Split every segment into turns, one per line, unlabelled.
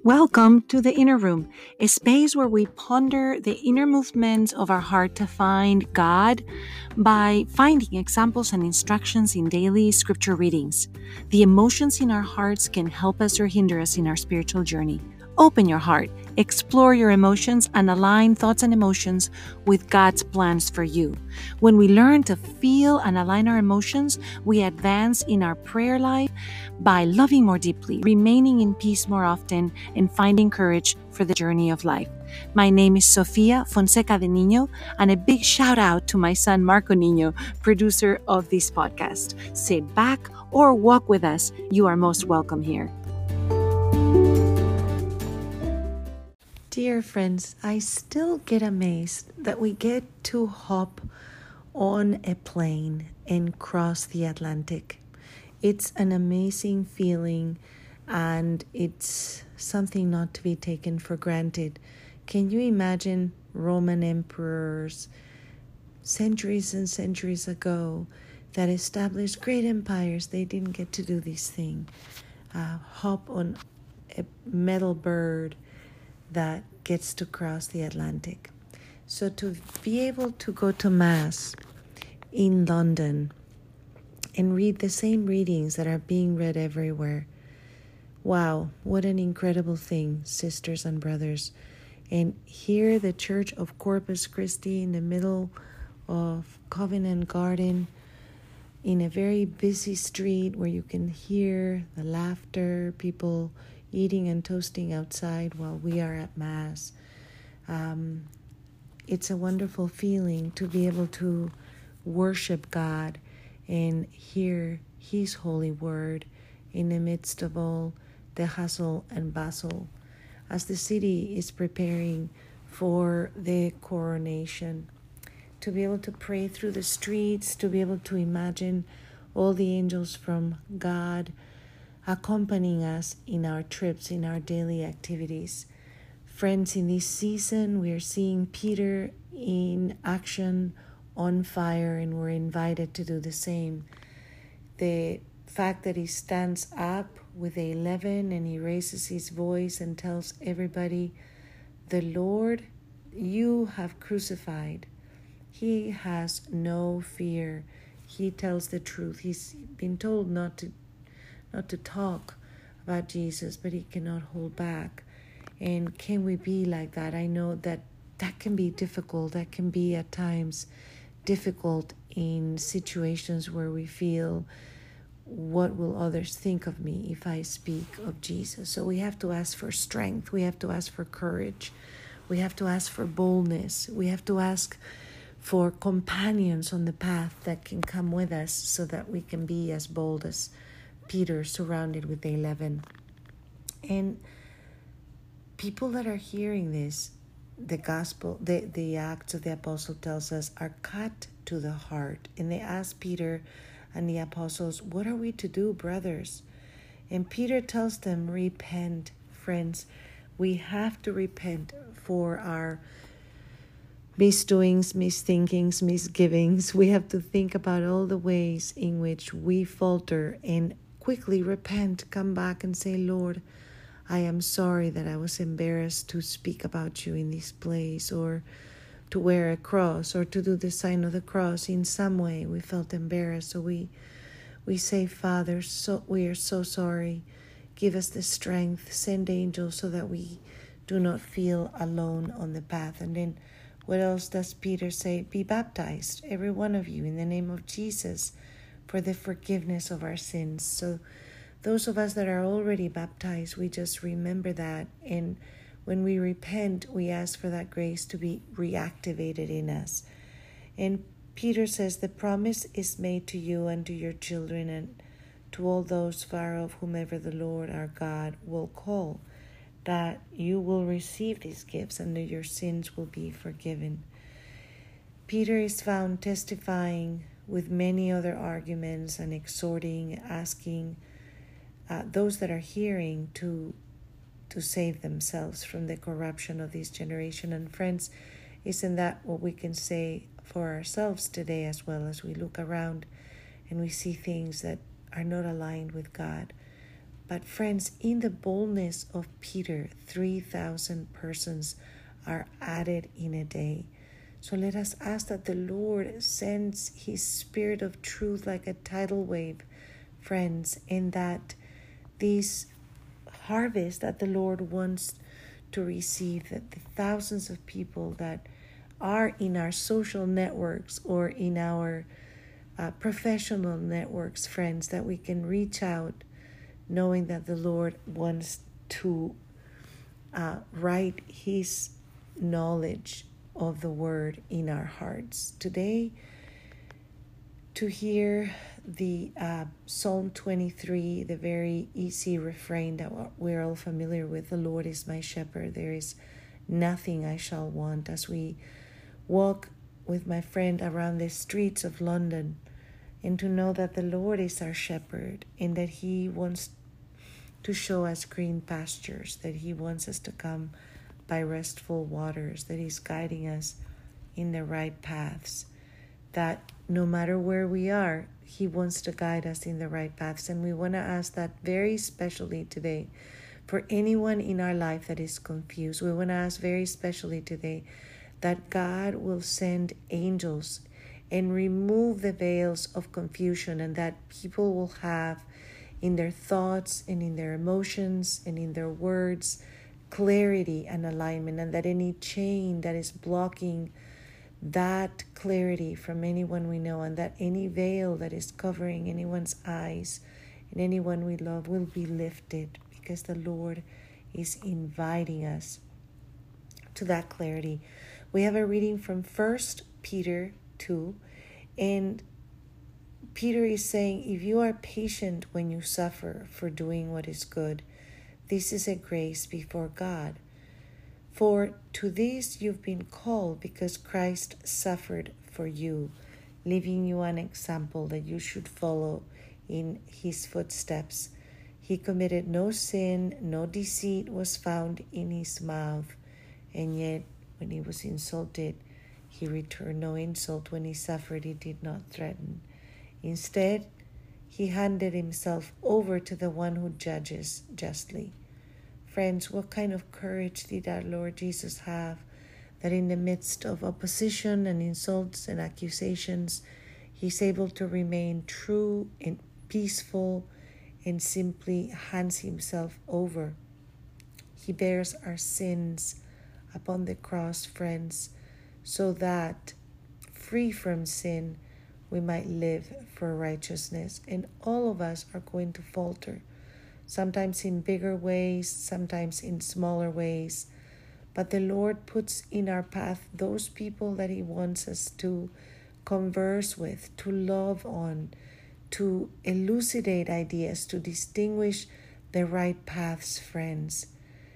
Welcome to the Inner Room, a space where we ponder the inner movements of our heart to find God by finding examples and instructions in daily scripture readings. The emotions in our hearts can help us or hinder us in our spiritual journey. Open your heart, explore your emotions, and align thoughts and emotions with God's plans for you. When we learn to feel and align our emotions, we advance in our prayer life by loving more deeply, remaining in peace more often, and finding courage for the journey of life. My name is Sofia Fonseca de Niño, and a big shout out to my son Marco Niño, producer of this podcast. Sit back or walk with us. You are most welcome here. Dear friends, I still get amazed that we get to hop on a plane and cross the Atlantic. It's an amazing feeling, and it's something not to be taken for granted. Can you imagine Roman emperors centuries and centuries ago that established great empires? They didn't get to do this thing. Hop on a metal bird that gets to cross the Atlantic. So to be able to go to Mass in London and read the same readings that are being read everywhere. Wow, what an incredible thing, sisters and brothers. And here the Church of Corpus Christi in the middle of Covent Garden, in a very busy street where you can hear the laughter, people eating and toasting outside while we are at Mass. It's a wonderful feeling to be able to worship God and hear His holy word in the midst of all the hustle and bustle as the city is preparing for the coronation. To be able to pray through the streets, to be able to imagine all the angels from God accompanying us in our trips, in our daily activities. Friends, in this season, we are seeing Peter in action, on fire, and we're invited to do the same. The fact that he stands up with the 11 and he raises his voice and tells everybody, the Lord you have crucified. He has no fear. He tells the truth. He's been told not to talk about Jesus, but he cannot hold back. And can we be like that? I know that can be difficult. That can be at times difficult in situations where we feel, what will others think of me if I speak of Jesus? So we have to ask for strength. We have to ask for courage. We have to ask for boldness. We have to ask for companions on the path that can come with us so that we can be as bold as Peter, surrounded with the 11. And people that are hearing this, the gospel, the Acts of the Apostle tells us, are cut to the heart. And they ask Peter and the apostles, what are we to do, brothers? And Peter tells them, repent, friends. We have to repent for our misdoings, misthinkings, misgivings. We have to think about all the ways in which we falter and quickly repent, come back and say, Lord, I am sorry that I was embarrassed to speak about you in this place, or to wear a cross, or to do the sign of the cross. In some way we felt embarrassed. So we say, Father, we are so sorry. Give us the strength. Send angels so that we do not feel alone on the path. And then what else does Peter say? Be baptized, every one of you, in the name of Jesus, for the forgiveness of our sins. So those of us that are already baptized, we just remember that. And when we repent, we ask for that grace to be reactivated in us. And Peter says, the promise is made to you and to your children and to all those far off, whomever the Lord our God will call, that you will receive these gifts and that your sins will be forgiven. Peter is found testifying with many other arguments and exhorting, asking those that are hearing to save themselves from the corruption of this generation. And friends, isn't that what we can say for ourselves today as well, as we look around and we see things that are not aligned with God? But friends, in the boldness of Peter, 3,000 persons are added in a day. So let us ask that the Lord sends his spirit of truth like a tidal wave, friends, and that this harvest that the Lord wants to receive, that the thousands of people that are in our social networks or in our professional networks, friends, that we can reach out knowing that the Lord wants to write his knowledge of the word in our hearts. Today, to hear the Psalm 23, the very easy refrain that we're all familiar with, the Lord is my shepherd, there is nothing I shall want. As we walk with my friend around the streets of London, and to know that the Lord is our shepherd and that he wants to show us green pastures, that he wants us to come by restful waters, that he's guiding us in the right paths, that no matter where we are, he wants to guide us in the right paths. And we want to ask that very specially today for anyone in our life that is confused. We want to ask very specially today that God will send angels and remove the veils of confusion, and that people will have in their thoughts and in their emotions and in their words clarity and alignment, and that any chain that is blocking that clarity from anyone we know, and that any veil that is covering anyone's eyes and anyone we love will be lifted, because the Lord is inviting us to that clarity. We have a reading from 1 Peter 2, and Peter is saying, if you are patient when you suffer for doing what is good, this is a grace before God. For to this you've been called, because Christ suffered for you, leaving you an example that you should follow in his footsteps. He committed no sin, no deceit was found in his mouth, and yet when he was insulted, he returned no insult. When he suffered, he did not threaten. Instead, he handed himself over to the one who judges justly. Friends, what kind of courage did our Lord Jesus have, that in the midst of opposition and insults and accusations, he's able to remain true and peaceful and simply hands himself over. He bears our sins upon the cross, friends, so that, free from sin, we might live for righteousness. And all of us are going to falter, sometimes in bigger ways, sometimes in smaller ways. But the Lord puts in our path those people that he wants us to converse with, to love on, to elucidate ideas, to distinguish the right paths, friends.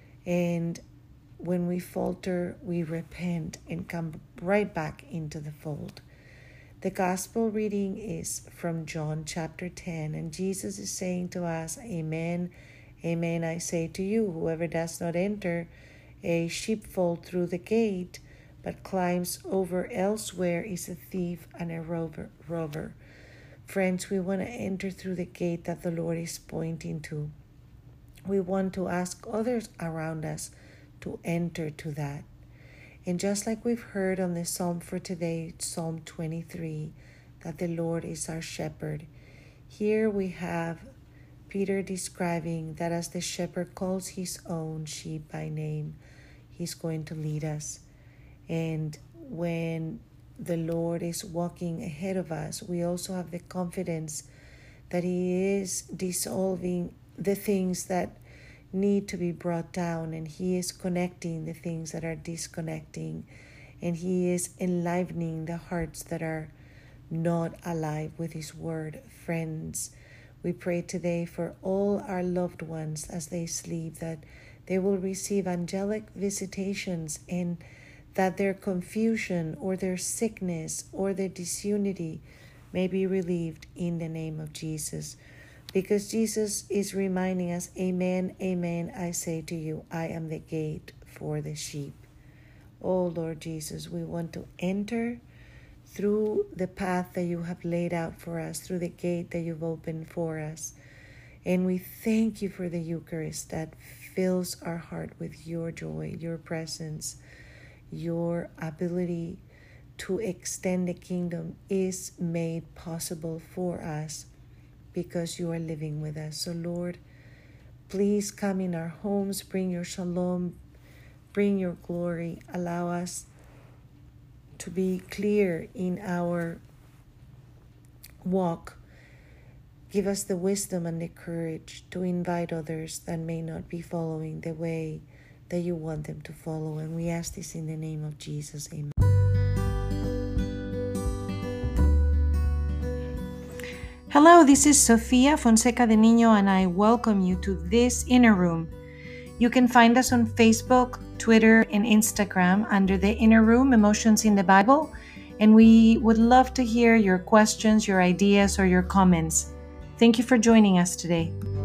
And when we falter, we repent and come right back into the fold. The gospel reading is from John chapter 10, and Jesus is saying to us, Amen, amen, I say to you, whoever does not enter a sheepfold through the gate, but climbs over elsewhere, is a thief and a rover. Friends, we want to enter through the gate that the Lord is pointing to. We want to ask others around us to enter to that. And just like we've heard on the psalm for today, Psalm 23, that the Lord is our shepherd, here we have Peter describing that as the shepherd calls his own sheep by name, he's going to lead us. And when the Lord is walking ahead of us, we also have the confidence that he is dissolving the things that need to be brought down, and he is connecting the things that are disconnecting, and he is enlivening the hearts that are not alive with his word. Friends, we pray today for all our loved ones as they sleep, that they will receive angelic visitations, and that their confusion or their sickness or their disunity may be relieved in the name of Jesus. Because Jesus is reminding us, Amen, amen, I say to you, I am the gate for the sheep. Oh, Lord Jesus, we want to enter through the path that you have laid out for us, through the gate that you've opened for us. And we thank you for the Eucharist that fills our heart with your joy, your presence, your ability to extend the kingdom is made possible for us because you are living with us. So Lord, please come in our homes, bring your shalom, bring your glory, allow us to be clear in our walk. Give us the wisdom and the courage to invite others that may not be following the way that you want them to follow. And we ask this in the name of Jesus. Amen. Hello, this is Sofia Fonseca de Niño, and I welcome you to this Inner Room. You can find us on Facebook, Twitter, and Instagram under the Inner Room, Emotions in the Bible, and we would love to hear your questions, your ideas, or your comments. Thank you for joining us today.